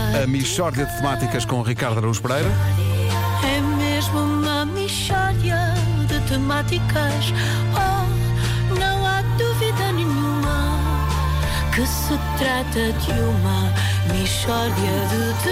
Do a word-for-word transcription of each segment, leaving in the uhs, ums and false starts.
A mixórdia de temáticas com Ricardo Araújo Pereira. É mesmo uma mixórdia de temáticas. Oh, não há dúvida nenhuma que se trata de uma mixórdia de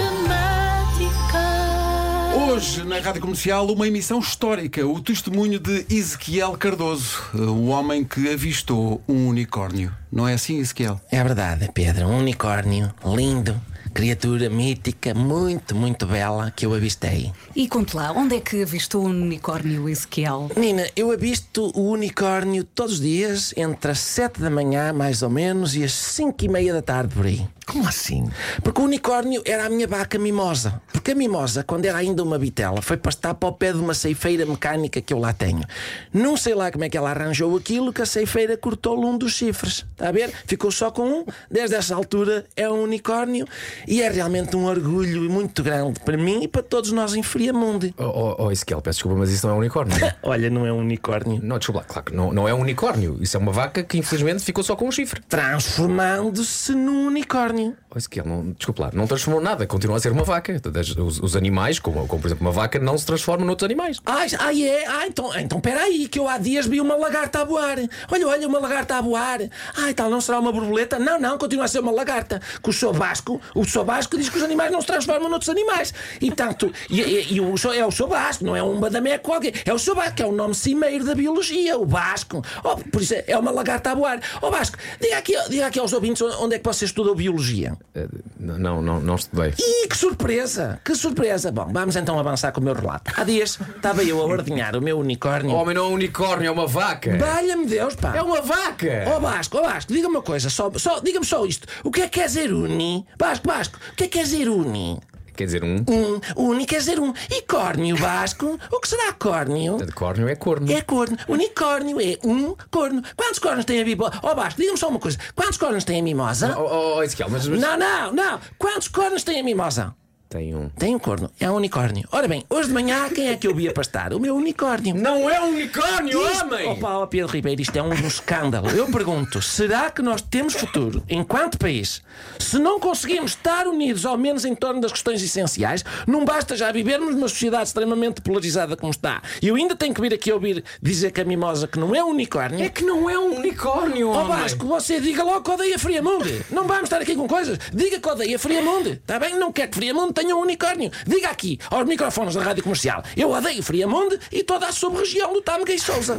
temáticas. Hoje, na Rádio Comercial, uma emissão histórica. O testemunho de Ezequiel Cardoso, o homem que avistou um unicórnio. Não é assim, Ezequiel? É verdade, Pedro. Um unicórnio lindo, criatura mítica, muito, muito bela, que eu avistei. E conte lá, onde é que avistou um unicórnio, Ezequiel? Nina, eu avisto o unicórnio todos os dias, entre as sete da manhã, mais ou menos, e as cinco e meia da tarde, por aí. Como assim? Porque o unicórnio era a minha vaca mimosa. Porque a mimosa, quando era ainda uma vitela, foi pastar para o pé de uma ceifeira mecânica que eu lá tenho. Não sei lá como é que ela arranjou aquilo, que a ceifeira cortou-lhe um dos chifres. Está a ver? Ficou só com um. Desde essa altura é um unicórnio e é realmente um orgulho muito grande para mim e para todos nós em Friamundo. Oh, oh, oh Ezequiel, peço desculpa, mas isso não é um unicórnio. Olha, não é um unicórnio. Não, desculpa, claro que não, não é um unicórnio. Isso é uma vaca que infelizmente ficou só com um chifre. Transformando-se num unicórnio. Oh, Ezequiel, não, desculpa lá, não transformou nada, continua a ser uma vaca. Os, os animais, como, como por exemplo uma vaca, não se transformam noutros animais. Ai, ai é? Ah, então, então peraí, que eu há dias vi uma lagarta a voar. Olha, olha, uma lagarta a voar. Ai, tal, não será uma borboleta? Não, não, continua a ser uma lagarta. Que o Sr. Vasco, o Sr. Vasco diz que os animais não se transformam noutros animais. E tanto, e, e, e o, é o Sr. Vasco, não é um badameco qualquer. É o Sr. Vasco, que é o nome cimeiro da biologia, o Vasco. Oh, por isso é uma lagarta a voar. Ó Vasco, diga aqui, diga aqui aos ouvintes onde é que você estudou biologia. Uh, não, não, não estudei. Ih, que surpresa, que surpresa. Bom, vamos então avançar com o meu relato. Há dias estava eu a ordenhar o meu unicórnio. Homem, não é um unicórnio, é uma vaca. Valha-me Deus, pá. É uma vaca. Ó Vasco, ó Vasco, diga-me uma coisa, só, só, diga-me só isto. O que é que quer dizer uni? Vasco, Vasco, o que é que quer dizer uni? Quer dizer um? Um, uni quer dizer um. E córnio, Vasco? O que será córnio? De córnio é corno. É corno. Unicórnio é um corno. Quantos cornos tem a mimosa? Ó Vasco, diga-me só uma coisa. Quantos cornos tem a mimosa? Oh, oh, oh Ezequiel, mas, mas... Não, não, não. Quantos cornos tem a mimosa? Tem um. Tem um corno, é um unicórnio. Ora bem, hoje de manhã quem é que eu vi a pastar? O meu unicórnio. Não é um unicórnio, Isto, homem! Opa, ó Pedro Ribeiro, isto é um escândalo. Eu pergunto, será que nós temos futuro enquanto país? Se não conseguimos estar unidos, ao menos em torno das questões essenciais, não basta já vivermos numa sociedade extremamente polarizada como está. E eu ainda tenho que vir aqui ouvir dizer que a mimosa que não é um unicórnio. É que não é um unicórnio, Ó homem! Vasco, você diga logo que odeia Friamundo. Não vamos estar aqui com coisas. Diga que odeia Friamundo. Está bem? Não quer que Friamundo tenha um unicórnio. Diga aqui, aos microfones da Rádio Comercial, eu odeio Friamundo e toda a sub-região do Tâmega e Sousa.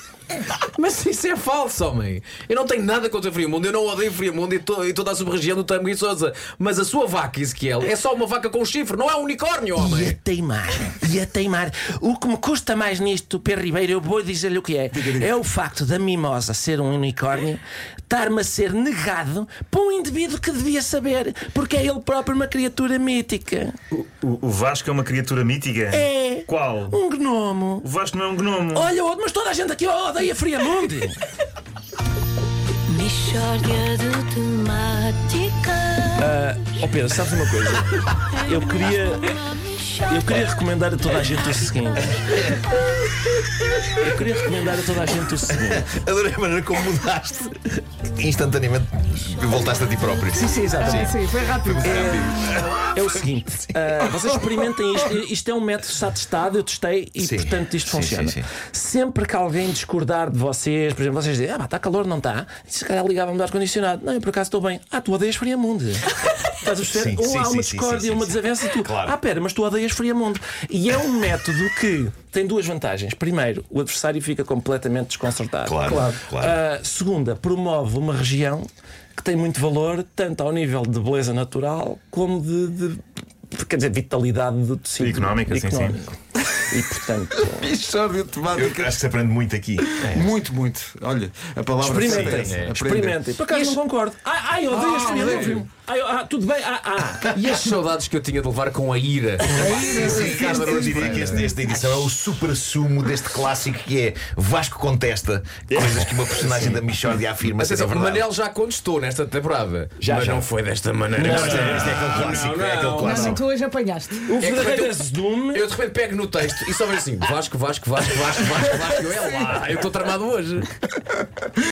Mas isso é falso, homem. Eu não tenho nada contra Friamundo. Eu não odeio Friamundo e, to e toda a sub-região do Tâmega e Sousa. Mas a sua vaca, Ezequiel, é só uma vaca com chifre. Não é um unicórnio, homem. E a teimar, e a teimar. O que me custa mais nisto, Pedro Ribeiro, eu vou dizer-lhe o que é. É o facto da mimosa ser um unicórnio estar-me a ser negado por um indivíduo que devia saber, porque é ele próprio uma criatura mítica. O, o, o Vasco é uma criatura mítica? É. Qual? Um gnomo. O Vasco não é um gnomo. Olha, mas toda a gente aqui odeia Friamundo. Mixórdia de temáticas. Ó oh Pedro, sabes uma coisa? Eu queria. Eu queria recomendar a toda a gente o seguinte. Eu queria recomendar a toda a gente o seguinte. Adorei a maneira como mudaste. Instantaneamente voltaste a ti próprio. Sim, sim, exatamente. Sim, foi rápido. É, é o seguinte, uh, vocês experimentem isto. Isto é um método que está testado, eu testei e Sim. portanto isto Sim, funciona. sim, sim. Sempre que alguém discordar de vocês, por exemplo, vocês dizem, ah, está calor, não está? E se calhar ligava-me do ar-condicionado. Não, eu por acaso estou bem. Ah, tu odeias Friamundo. Estás a perceber? Sim, Ou sim, há uma sim, discórdia, sim, sim, uma sim. desavença e tu. Claro. Ah, pera, mas tu odeias Friamundo. E é um método que tem duas vantagens. Primeiro, o adversário fica completamente desconcertado. Claro, claro. claro. Uh, segunda, promove uma região que tem muito valor, tanto ao nível de beleza natural como de, de quer dizer, vitalidade do tecido económica, económico. Sim, sim. E portanto, Mixórdia de Eu temáticas. acho que se aprende muito aqui. Muito, muito. Olha, a palavra experimentem. certa é essa. Experimentem. Por acaso não concordo. Ai, ai, odeias Ah, Friamundo. odeio. Ai, ah, tudo bem. Ah, ah. E as saudades que eu tinha de levar com a ira. Ricardo, eu diria que este- esta edição é o supra-sumo deste clássico que é Vasco contesta coisas que uma personagem da Mixórdia afirma Mas ser atenção, o verdade. Manel já contestou nesta temporada. Já, mas já. não foi desta maneira. Não, isto é, isto é aquele clássico. Não, é aquele não, Não, clássico. não, tu hoje apanhaste. O É que verdadeiro eu- azedume. Eu de repente pego no texto e só vejo assim: Vasco, Vasco, Vasco, Vasco, Vasco, Vasco. Eu é lá, eu estou tramado hoje.